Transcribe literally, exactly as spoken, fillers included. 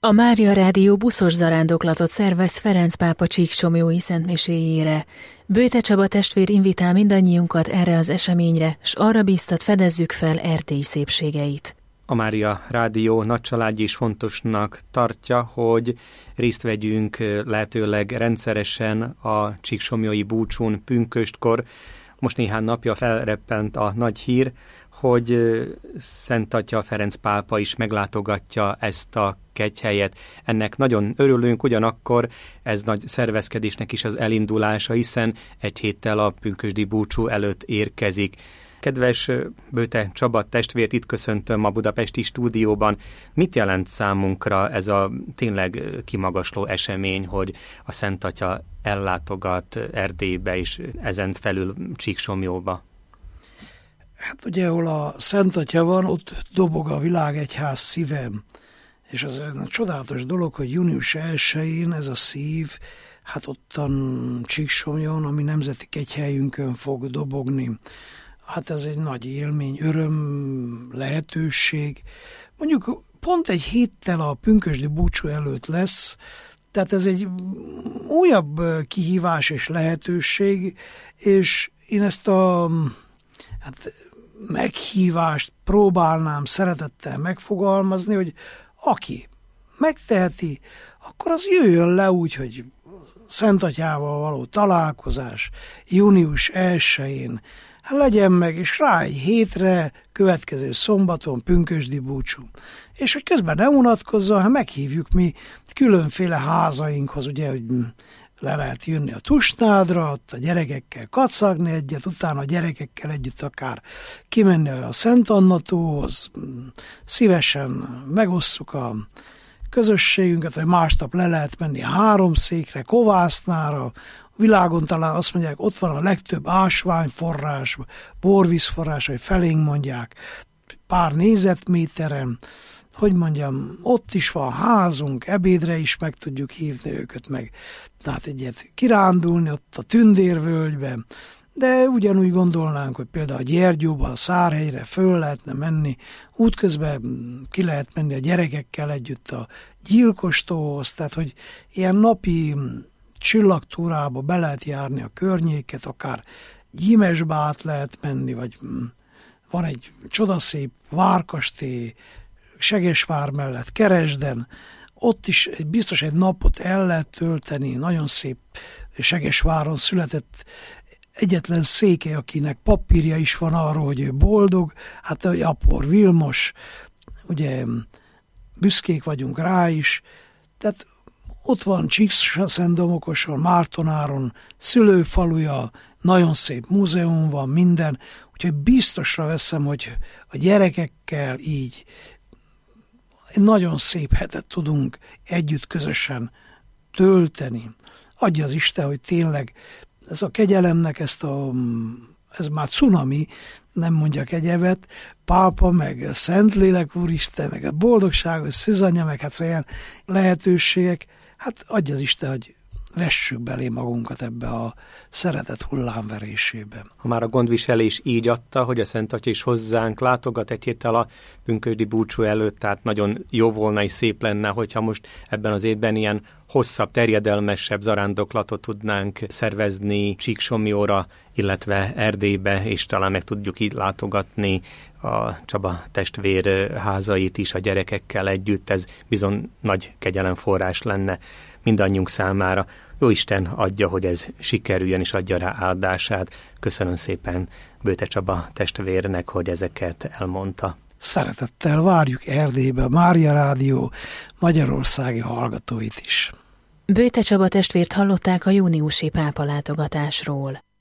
A Mária Rádió buszos zarándoklatot szervez Ferenc pápa csíksomjói szentmiséjére. Böjte Csaba testvér invitál mindannyiunkat erre az eseményre, s arra bíztat, fedezzük fel Erdély szépségeit. A Mária Rádió nagycsaládja is fontosnak tartja, hogy részt vegyünk lehetőleg rendszeresen a csíksomjói búcsún pünköstkor. Most néhány napja felreppent a nagy hír, hogy Szent Atya Ferenc pápa is meglátogatja ezt a kegyhelyet. Ennek nagyon örülünk, ugyanakkor ez nagy szervezkedésnek is az elindulása, hiszen egy héttel a pünkösdi búcsú előtt érkezik. Kedves Böjte Csaba testvért, itt köszöntöm a budapesti stúdióban. Mit jelent számunkra ez a tényleg kimagasló esemény, hogy a Szent Atya ellátogat Erdélybe és ezen felül Csíksomjóba? Hát ugye, ahol a Szent Atya van, ott dobog a világegyház szívem. És az egy csodálatos dolog, hogy június elsején ez a szív, hát ottan Csíksomjon, ami nemzeti kegyhelyünkön fog dobogni. Hát ez egy nagy élmény, öröm, lehetőség. Mondjuk pont egy héttel a pünkösdi búcsú előtt lesz, tehát ez egy újabb kihívás és lehetőség, és én ezt a hát, meghívást próbálnám szeretettel megfogalmazni, hogy aki megteheti, akkor az jöjjön le úgy, hogy Szent Atyával való találkozás június elsején legyen meg, és rá egy hétre, következő szombaton pünkösdi búcsú. És hogy közben ne unatkozzon, hát meghívjuk mi különféle házainkhoz, ugye, hogy le lehet jönni a Tusnádra, ott a gyerekekkel kacagni egyet, utána a gyerekekkel együtt akár kimenni a Szent Anna-tóhoz, szívesen megosszuk a közösségünket, hogy másnap le lehet menni Háromszékre, Kovásznára, világon talán azt mondják, ott van a legtöbb ásványforrás, borvízforrás, hogy felénk mondják, pár négyzetméteren, hogy mondjam, ott is van házunk, ebédre is meg tudjuk hívni őket, meg tehát egyet kirándulni ott a Tündérvölgyben, de ugyanúgy gondolnánk, hogy például a Gyergyóban, a Szárhelyre föl lehetne menni, útközben ki lehet menni a gyerekekkel együtt a Gyilkostóhoz, tehát hogy ilyen napi csillagtúrába be lehet járni a környéket, akár Gyímesbe át lehet menni, vagy van egy csodaszép várkastély Segesvár mellett, Keresden, ott is biztos egy napot el lehet tölteni, nagyon szép Segesváron született egyetlen székely, akinek papírja is van arról, hogy ő boldog, hát a Apor Vilmos, ugye büszkék vagyunk rá is, tehát ott van Csíkszentdomokoson, Mártonáron, szülőfaluja, nagyon szép múzeum van, minden, úgyhogy biztosra veszem, hogy a gyerekekkel így egy nagyon szép hetet tudunk együtt közösen tölteni. Adja az Isten, hogy tényleg ez a kegyelemnek ezt a, ez már cunami, nem mondjak egyebet, pápa, meg Szentlélek Úristen, meg a boldogságos szűzanya, meg hát olyan lehetőségek, hát adja az Isten, hogy vessük belé magunkat ebbe a szeretet hullámverésébe. Ha már a gondviselés így adta, hogy a Szent Atya is hozzánk látogat egy héttel a pünkösdi búcsú előtt, tehát nagyon jó volna és szép lenne, hogyha most ebben az évben ilyen hosszabb, terjedelmesebb zarándoklatot tudnánk szervezni Csíksomjóra, illetve Erdélybe, és talán meg tudjuk így látogatni a Csaba testvér házait is a gyerekekkel együtt. Ez bizony nagy kegyelemforrás lenne mindannyiunk számára. Jóisten adja, hogy ez sikerüljön, és adja rá áldását. Köszönöm szépen Böjte Csaba testvérnek, hogy ezeket elmondta. Szeretettel várjuk Erdélybe a Mária Rádió magyarországi hallgatóit is. Böjte Csaba testvért hallották a júniusi pápa látogatásról.